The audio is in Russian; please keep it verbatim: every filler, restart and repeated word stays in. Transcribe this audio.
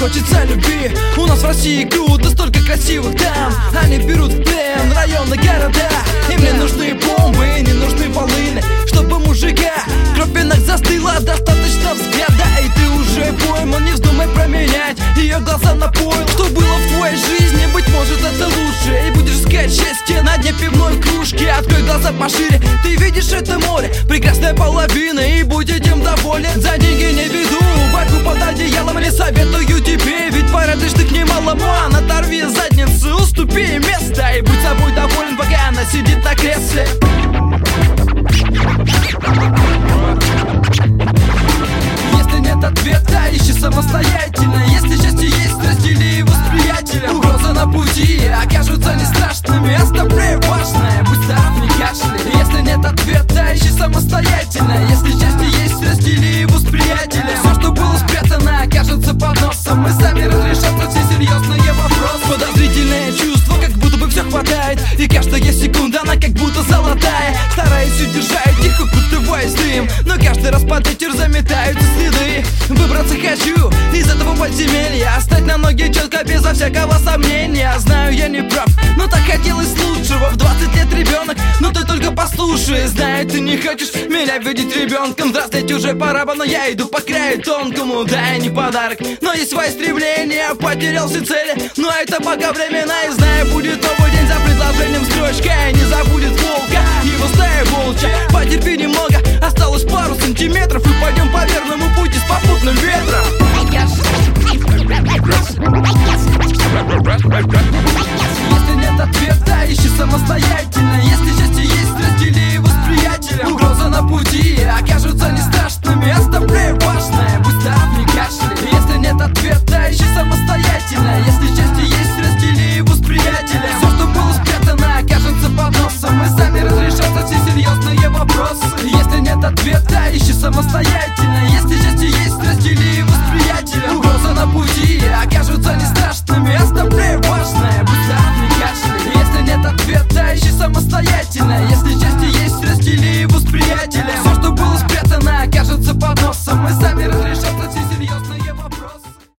хочется любви. У нас в России круто, столько красивых дам. Они берут в плен районы, города. Им не нужны бомбы, не нужны волыны, чтобы мужика кровь в венах застыла, достаточно взгляда. И ты уже пойман, не вздумай променять ее глаза на поил. Что было в твоей жизни, быть может это лучше. И будешь искать счастье на дне пивной кружки. Открой глаза пошире, ты видишь это море, прекрасная половина, и будь этим доволен. За деньги не веду борьбу под одеялом, не советую тебе, ведь порадуешь ты к ней малому. Оторви задницу, уступи место и будь собой доволен, пока она сидит на кресле. Если нет ответа, ищи самостоятельно. Если счастье есть, раздели его с приятелем. Угрозы на пути окажутся не страшными. Оставляй важное, будь здоров, не кашляй. Если нет ответа, ищи самостоятельно. Если счастье есть, раздели его с приятелем. Все, что было спрятано, окажется под носом. Мы сами разрешатся все серьезные вопросы. Подозрительное чувство, как будто бы все хватает, и каждая секунда, она как будто золотая. Стараюсь удержать тихо, кутываясь дым, но каждый раз под ветер заметаются следы. Выбраться хочу из этого подземелья, стать на ноги четко, безо всякого сомнения. Знаю, я не прав, но так хотелось лучшего. В двадцать лет ребенок, но ты только послушай. Знаю, ты не хочешь меня видеть ребенком. Здравствуйте, уже пора бы, но я иду по краю тонкому. Да, я не подарок, но есть свои стремления. Потерял все цели, но это пока времена. И знаю, будет новый день за предложением строчка. И не забудет волка, его стая волчья. Потерпи немного, осталось пару сантиметров, и пойдем по верному пути с попутным ветром. Если нет ответа, ищи самостоятельно. Если счастье есть, раздели его с приятелем. Угрозы на пути окажутся не страшными. Оставляй важное, будь здоров, не кашляй. Если нет ответа, ищи самостоятельно. Если счастье есть, раздели его с приятелем. Все, что было спрятано, окажется под носом. Мы сами разрешатся все серьезные вопросы. Если нет ответа, ищи самостоятельно.